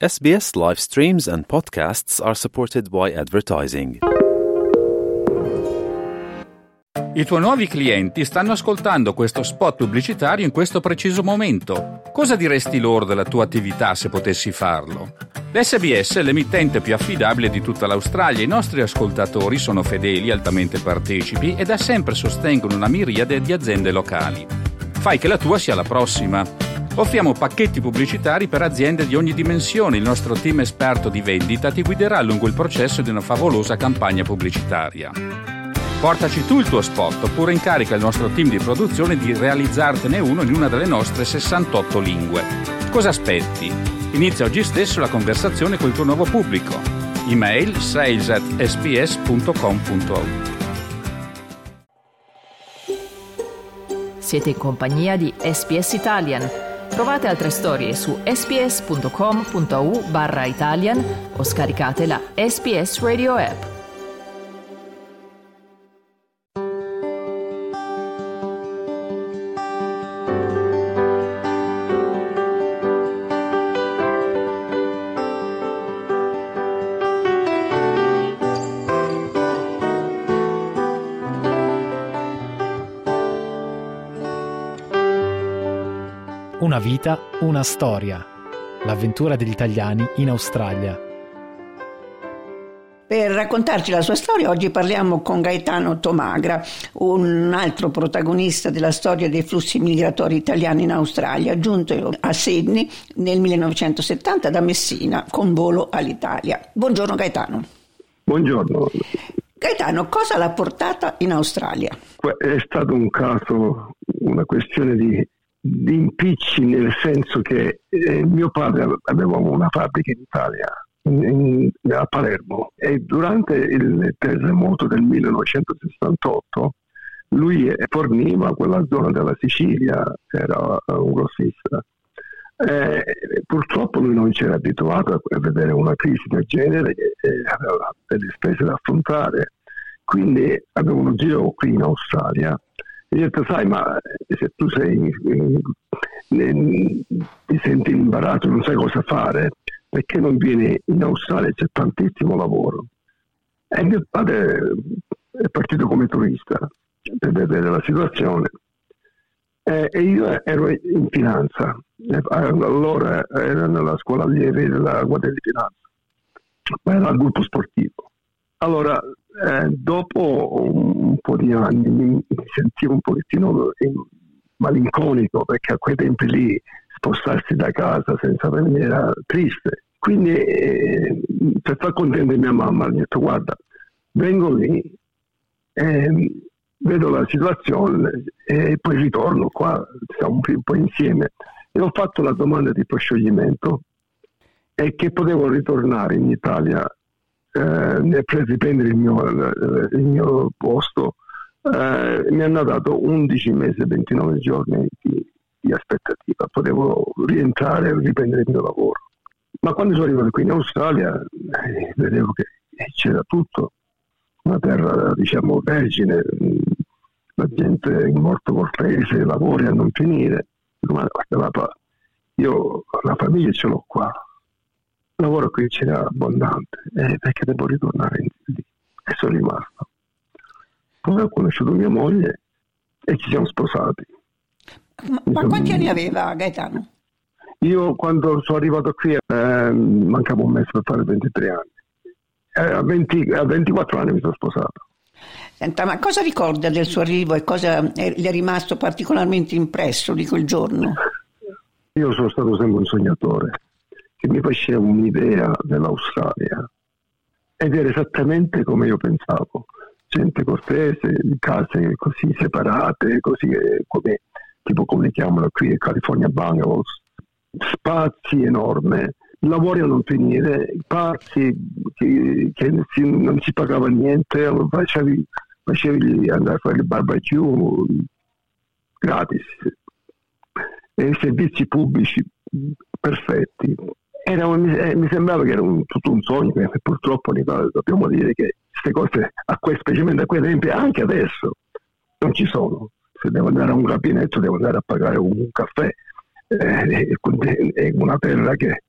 SBS live streams and podcasts are supported by advertising. I tuoi nuovi clienti stanno ascoltando questo spot pubblicitario in questo preciso momento. Cosa diresti loro della tua attività se potessi farlo? L'SBS è l'emittente più affidabile di tutta l'Australia. I nostri ascoltatori sono fedeli, altamente partecipi e da sempre sostengono una miriade di aziende locali. Fai che la tua sia la prossima. Offriamo pacchetti pubblicitari per aziende di ogni dimensione. Il nostro team esperto di vendita ti guiderà lungo il processo di una favolosa campagna pubblicitaria. Portaci tu il tuo spot oppure incarica il nostro team di produzione di realizzartene uno in una delle nostre 68 lingue. Cosa aspetti? Inizia oggi stesso la conversazione col tuo nuovo pubblico. Email sales@sbs.com.au. Siete in compagnia di SBS Italian. Trovate altre storie su sbs.com.au/Italian o scaricate la SBS Radio app. Una vita, una storia. L'avventura degli italiani in Australia. Per raccontarci la sua storia oggi parliamo con Gaetano Tomagra, un altro protagonista della storia dei flussi migratori italiani in Australia, giunto a Sydney nel 1970 da Messina con volo all'Italia. Buongiorno Gaetano. Buongiorno. Gaetano, cosa l'ha portata in Australia? È stato un caso, una questione di impicci, nel senso che mio padre aveva una fabbrica in Italia, a Palermo, e durante il terremoto del 1968 lui forniva quella zona della Sicilia, era un grossista. Purtroppo lui non c'era abituato a vedere una crisi del genere e aveva delle spese da affrontare, quindi aveva uno giro qui in Australia. E ho detto, sai, ma se tu ti senti in imbarazzo, non sai cosa fare, perché non vieni in Australia? C'è tantissimo lavoro. E mio padre è partito come turista per vedere la situazione. E io ero in finanza, allora ero nella scuola allievi della Guardia di Finanza, ma era il gruppo sportivo. Allora, dopo un po' di anni mi sentivo un pochettino malinconico, perché a quei tempi lì spostarsi da casa senza venire era triste. Quindi per far contenta mia mamma ho detto, guarda, vengo lì, vedo la situazione e poi ritorno qua, stiamo un po' insieme. E ho fatto la domanda di proscioglimento e che potevo ritornare in Italia per riprendere il mio posto. Mi hanno dato 11 mesi e 29 giorni di aspettativa. Potevo rientrare e riprendere il mio lavoro. Ma quando sono arrivato qui in Australia vedevo che c'era tutto, una terra diciamo vergine, la gente in morto cortese, lavori a non finire. Ma guarda, io la famiglia ce l'ho qua, il lavoro qui c'era abbondante, perché devo ritornare lì, e sono rimasto. Poi ho conosciuto mia moglie e ci siamo sposati. Ma quanti anni aveva Gaetano? Io quando sono arrivato qui mancava un mese per fare 23 anni. A 24 anni mi sono sposato. Senta, ma cosa ricorda del suo arrivo e cosa le è rimasto particolarmente impresso di quel giorno? Io sono stato sempre un sognatore, che mi faceva un'idea dell'Australia ed era esattamente come io pensavo. Gente cortese, case così separate, così come le chiamano qui California Bungalows, spazi enormi, lavori a non finire, parti che non si pagava niente, facevi andare a fare il barbecue gratis, e servizi pubblici perfetti. Mi sembrava che era tutto un sogno, perché purtroppo dobbiamo dire che queste cose, specialmente a quei tempi, anche adesso, non ci sono. Se devo andare a un gabinetto devo andare a pagare un caffè, è una terra che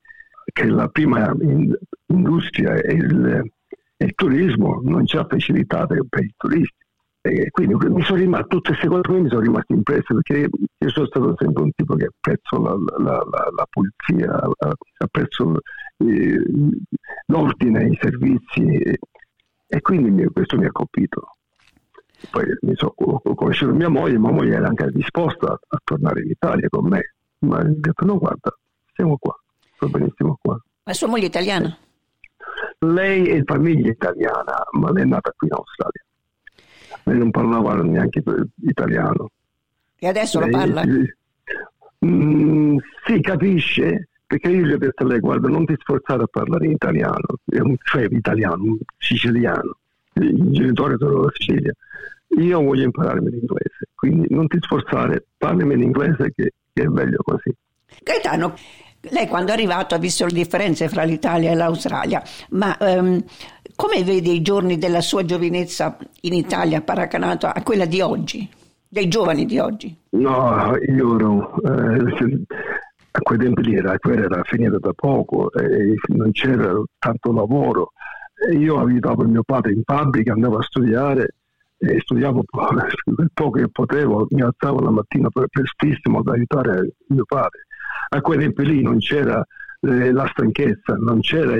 che la prima industria è il turismo, non c'è facilità per i turisti. E quindi mi sono rimasto, tutte queste cose mi sono rimaste impresse, perché io sono stato sempre un tipo che apprezzo la pulizia, apprezzo l'ordine, i servizi, e quindi questo mi ha colpito. Poi ho conosciuto mia moglie era anche disposta a tornare in Italia con me, ma ho detto no, guarda, stiamo qua, sto benissimo qua. Ma sua moglie è italiana? Lei è famiglia italiana, ma lei è nata qui in Australia. Lei non parlava neanche italiano. E adesso lo parla? Sì, capisce, perché io gli ho detto a lei, guarda, non ti sforzare a parlare in italiano, cioè italiano, siciliano, i genitori sono della Sicilia. Io voglio impararmi l'inglese, quindi non ti sforzare, parlami in inglese che è meglio così. Gaetano, lei quando è arrivato ha visto le differenze fra l'Italia e l'Australia, ma come vede i giorni della sua giovinezza in Italia paragonato a quella di oggi, dei giovani di oggi? No, io ero, a quei tempi lì la guerra era finita da poco e non c'era tanto lavoro. E io aiutavo mio padre in fabbrica, andavo a studiare e studiavo quel poco che potevo, mi alzavo la mattina prestissimo ad aiutare mio padre. A quei tempi lì non c'era la stanchezza, non c'era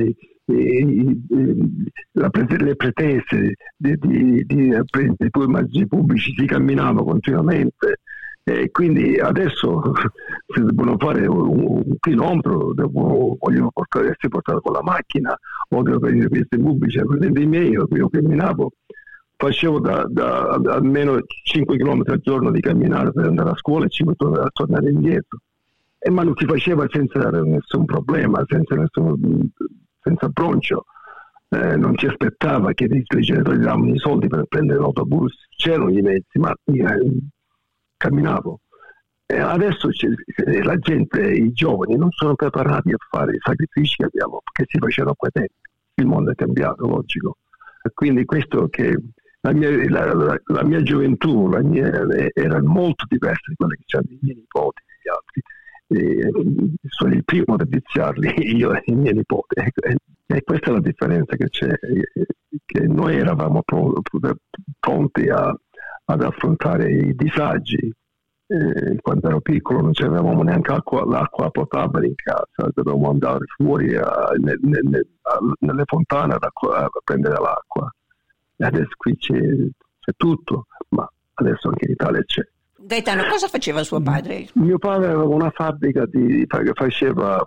le pretese di mezzi pubblici, si camminava continuamente, e quindi adesso se devono fare un chilometro vogliono essere portato con la macchina o devo prendere i mezzi pubblici. A quelli dei miei io camminavo, facevo da almeno 5 km al giorno di camminare per andare a scuola e 5 km a tornare indietro, ma non si faceva senza nessun problema, senza broncio. Non si aspettava che i genitori davano i soldi per prendere l'autobus, c'erano i mezzi, ma io camminavo. E adesso la gente, i giovani, non sono preparati a fare i sacrifici che si facevano a quei tempi. Il mondo è cambiato, logico. Quindi questo che la mia gioventù era molto diversa di quella che c'erano i miei nipoti e gli altri. Sono il primo a viziarli, io e i miei nipoti, e questa è la differenza che c'è, che noi eravamo pronti ad affrontare i disagi. Quando ero piccolo non avevamo neanche l'acqua potabile in casa, dovevamo andare fuori nelle fontane a prendere l'acqua. E adesso qui c'è tutto, ma adesso anche in Italia c'è. Gaetano, cosa faceva suo padre? Mio padre aveva una fabbrica che faceva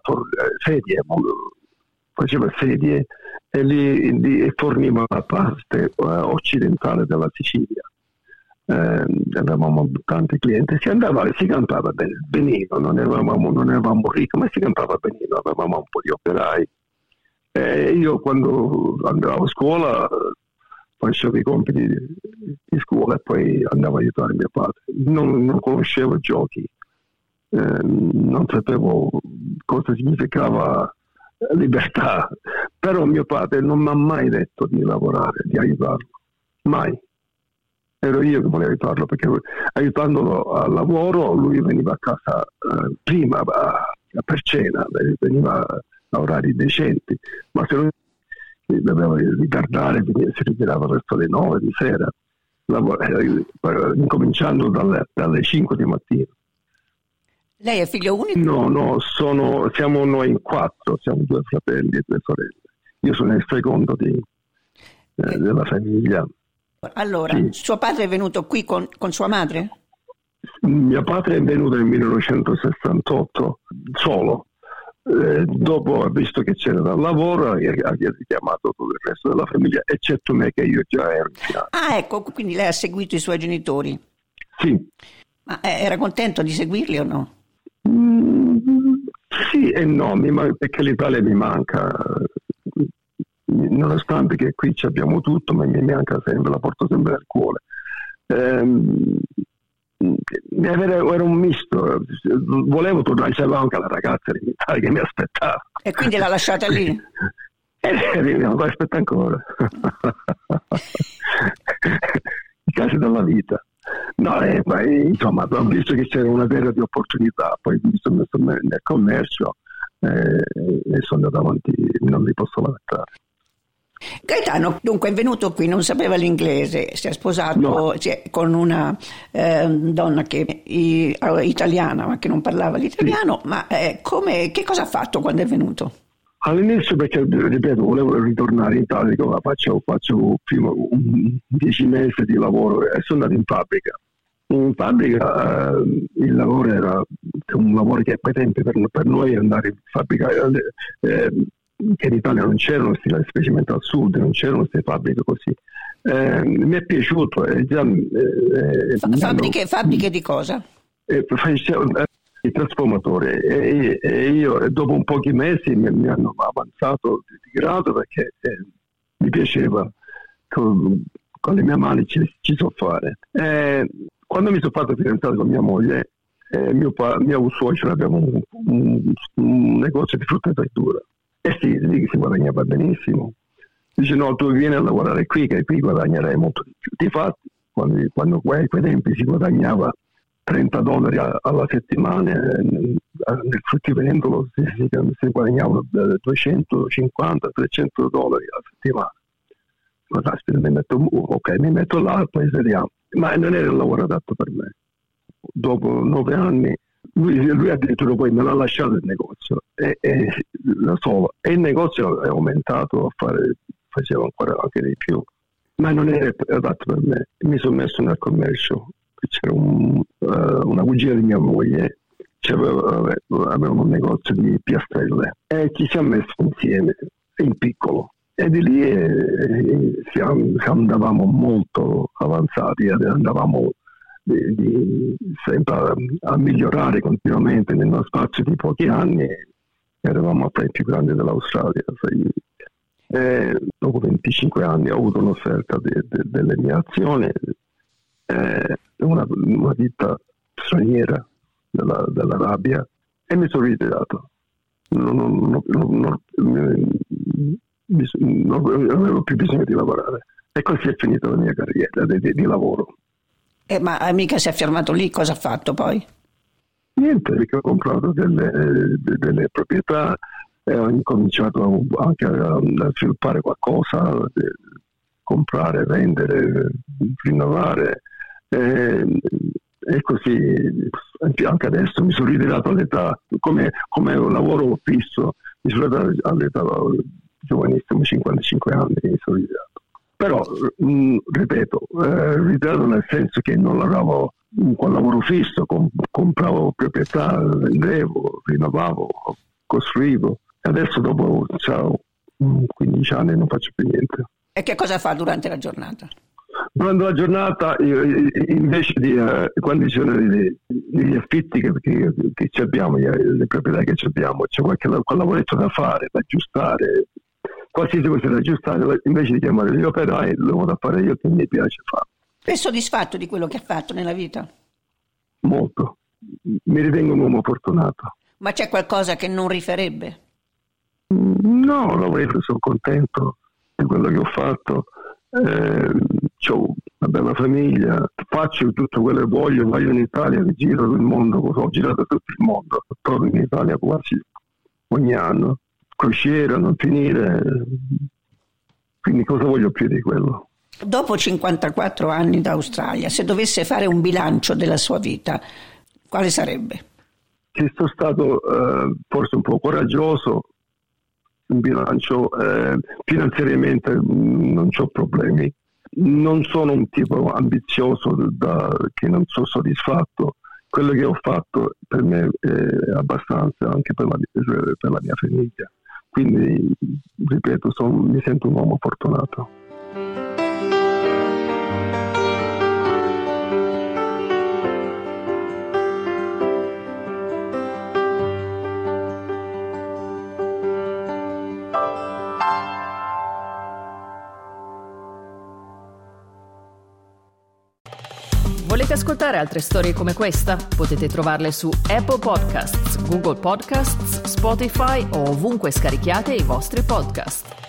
sedie e lì forniva la parte occidentale della Sicilia. Avevamo tanti clienti, si campava benino, non eravamo ricchi, ma si campava benino, avevamo un po' di operai. Io quando andavo a scuola facevo i compiti di scuola e poi andavo a aiutare mio padre. Non conoscevo giochi, non sapevo cosa significava libertà, però mio padre non mi ha mai detto di lavorare, di aiutarlo, mai. Ero io che volevo aiutarlo, perché aiutandolo al lavoro lui veniva a casa prima per cena, veniva a orari decenti, ma se lui doveva ritardare, si ritirava verso le 9 di sera, incominciando dalle 5 di mattina. Lei è figlio unico? No, siamo noi in 4, siamo 2 fratelli e 2 sorelle. Io sono il secondo della famiglia. Allora, sì. Suo padre è venuto qui con sua madre? Mio padre è venuto nel 1968 solo. Dopo ha visto che c'era dal lavoro, ha richiamato tutto il resto della famiglia, eccetto me che io già ero in finale. Ah, ecco, quindi lei ha seguito i suoi genitori? Sì. Ma era contento di seguirli o no? Sì e no, perché l'Italia mi manca, nonostante che qui ci abbiamo tutto, ma mi manca sempre, la porto sempre nel cuore. Era un misto, volevo tornare, c'era anche la ragazza in Italia che mi aspettava. E quindi l'ha lasciata lì? Mi aspetta ancora. I casi della vita. No, insomma, ho visto che c'era una terra di opportunità, poi mi sono messo nel commercio, e sono andato avanti, non mi posso lamentare. Gaetano dunque è venuto qui, non sapeva l'inglese, si è sposato con una donna che italiana ma che non parlava l'italiano, sì. Ma che cosa ha fatto quando è venuto? All'inizio, perché ripeto, volevo ritornare in Italia, faccio prima 10 mesi di lavoro e sono andato in fabbrica. In fabbrica il lavoro era un lavoro che a quei tempi per noi andare in fabbrica che in Italia non c'erano, specialmente al sud non c'erano queste fabbriche così. Mi è piaciuto. Fabbriche di cosa? I trasformatori e io dopo un pochi mesi mi hanno avanzato di grado perché mi piaceva, con le mie mani ci so fare. Quando mi sono fatto fidanzato con mia moglie, mio suocero aveva un negozio di frutta e verdura. Sì, lì si guadagnava benissimo. Dice no, tu vieni a lavorare qui, che qui guadagnerai molto di più. Difatti, quando a quei tempi si guadagnava $30 alla settimana, nel fruttivendolo si guadagnava $250-300 alla settimana. Ma caspita, mi metto là e poi vediamo. Ma non era il lavoro adatto per me. Dopo 9 anni lui addirittura poi me l'ha lasciato il negozio e il negozio è aumentato faceva ancora anche di più, ma non era adatto per me. Mi sono messo nel commercio. C'era una cugina di mia moglie, aveva un negozio di piastrelle e ci siamo messi insieme in piccolo e di lì andavamo molto avanzati, andavamo sempre a migliorare continuamente. Nello spazio di pochi anni eravamo tra i più grandi dell'Australia. Dopo 25 anni ho avuto un'offerta delle mie azioni, una ditta straniera dell'Arabia, e mi sono ritirato. Non avevo più bisogno di lavorare e così è finita la mia carriera di lavoro. Ma mica si è fermato lì, cosa ha fatto poi? Niente, perché ho comprato delle proprietà e ho incominciato anche a sviluppare qualcosa, comprare, vendere, rinnovare e così anche adesso mi sono ritirato all'età, come un lavoro fisso, mi sono ritirato all'età giovanissimo, 55 anni mi sono ritirato. Però, ripeto, ritirato nel senso che non lavoravo con lavoro fisso, compravo proprietà, vendevo, rinnovavo, costruivo. E adesso dopo 15 anni non faccio più niente. E che cosa fa durante la giornata? Durante la giornata, invece di quando ci sono degli affitti che abbiamo, le proprietà che abbiamo, c'è qualche lavoretto da fare, da aggiustare, qualsiasi cosa da aggiustare, invece di chiamare gli operai, lo vado a fare io, che mi piace fare. È soddisfatto di quello che ha fatto nella vita? Molto. Mi ritengo un uomo fortunato. Ma c'è qualcosa che non rifarebbe? No, sono contento di quello che ho fatto. Ho una bella famiglia, faccio tutto quello che voglio in Italia, giro il mondo, ho girato tutto il mondo, torno in Italia quasi ogni anno, crociera, non finire, quindi cosa voglio più di quello? Dopo 54 anni d'Australia, se dovesse fare un bilancio della sua vita, quale sarebbe? Che sono stato forse un po' coraggioso, in bilancio, finanziariamente non ho problemi, non sono un tipo ambizioso che non sono soddisfatto. Quello che ho fatto per me è abbastanza anche per la mia famiglia, quindi ripeto, mi sento un uomo fortunato. Volete ascoltare altre storie come questa? Potete trovarle su Apple Podcasts, Google Podcasts, Spotify o ovunque scarichiate i vostri podcast.